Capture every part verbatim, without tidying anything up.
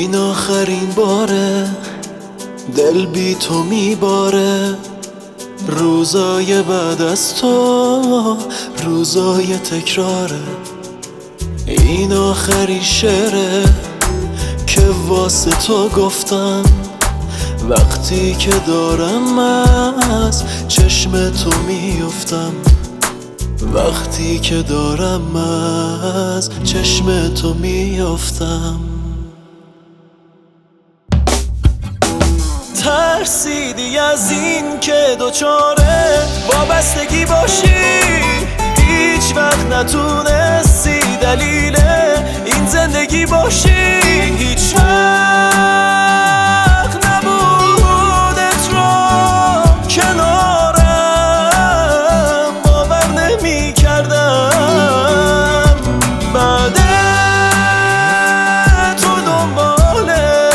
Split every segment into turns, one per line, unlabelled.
این آخرین باره دل بی تو میباره، روزای بعد از تو روزای تکراره. این آخرین شعره که واسه تو گفتم، وقتی که دارم از چشم تو میافتم، وقتی که دارم از چشم تو میافتم. ترسیدی از این که دوچاره وابستگی باشی، هیچ وقت نتونستی دلیل این زندگی باشی. هیچ وقت نبودت رو کنارم باور نمی کردم، بعد تو دنبال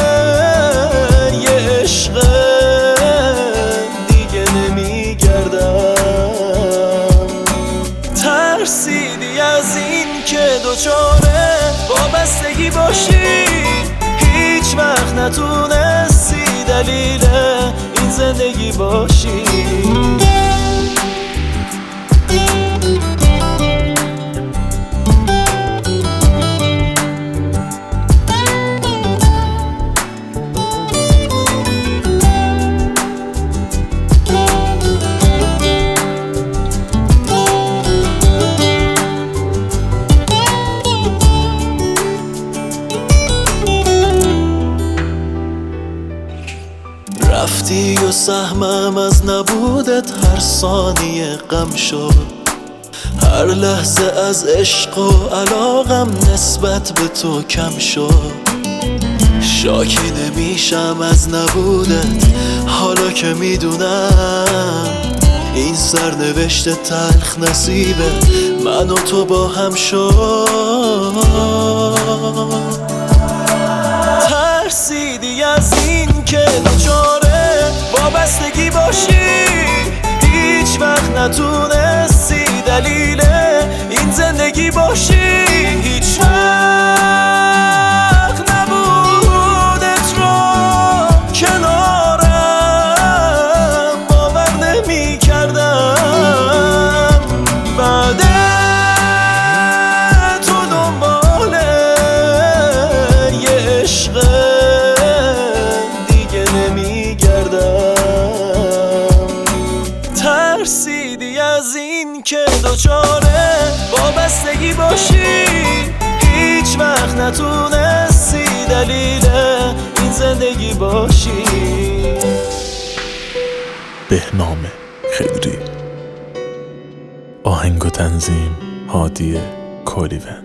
یه عشق دیگه نمی گردم. ترسیدی از این که دوچاره وابستگی باشی، هیچ وقت نتونستی دلیل این زندگی باشی. رفتی و سهمم از نبودت هر ثانیه غم شد، هر لحظه از عشق و علاقم نسبت به تو کم شد. شاکی نمیشم از نبودت حالا که میدونم این سرنوشت تلخ نصیب من و تو با هم شد. ترسیدی از این که دوچاره وابستگی باشی، هیچ وقت نتونستی دلیل این زندگی باشی. هیچ وقت نبودت رو کنارم باور نمی کردم، بعد تو دنبال یه عشق دیگه نمی گردم. ترسیدی از این که دوچاره وابستگی باشی، هیچ وقت نتونستی دلیل این زندگی باشی.
بهنام خضری، آهنگ و تنظیم هادی کولیون.